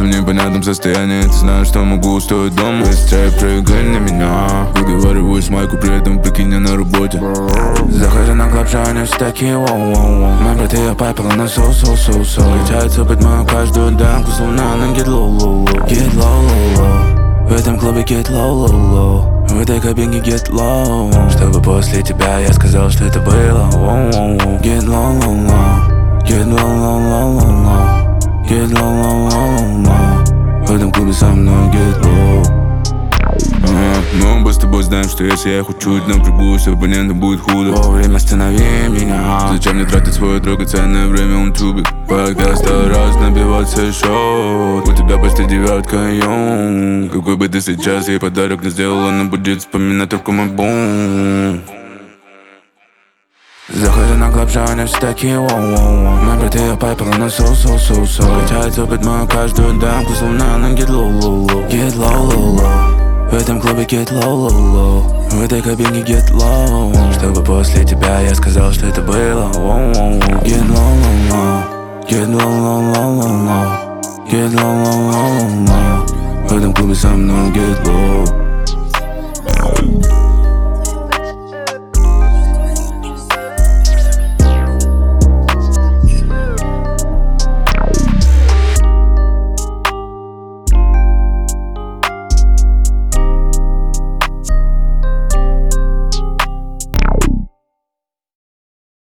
в непонятном состоянии. Ты знаешь, что могу устроить дома. Быстрее прыгай на меня. Выговариваю с майку, при этом прикинь, я на работе. Захожу на клаб, что они все такие воу-воу-воу. Мои браты, я пайпала на соу-соу-соу-соу. Качается под мою каждую дамку, словно она get low-low-low. Get low-low-low. В этом клубе get low-low-low. В этой кабинке get low. Чтобы после тебя я сказал, что это было воу-воу-воу. Get low-low-low. Get low-low-low-low. Get low-low-low-low. В этом клубе со мной get low. Мы оба с тобой знаем, что если я хоть чуть напрягусь, оппонентам будет худо. Вовремя останови меня. Зачем мне тратить свое драгоценное время, он тюбик? Когда стал раз набиваться счет, у тебя почти девятка, йоу. Какой бы ты сейчас ей подарок не сделал, она будет вспоминать только мой бум. Захожу на клаб, что они все такие воу-воу-воу. Мои браты, я пайпала на соу-соу-соу-соу. Качается под мою каждую дамку, словно она get low-low-low. Get low-low-low. В этом клубе get low-low-low. В этой кабине get low. Чтобы после тебя я сказал, что это было воу-воу-воу. Get low-low-low. Get low-low-low-low. Get low-low-low-low. В этом клубе со мной get low.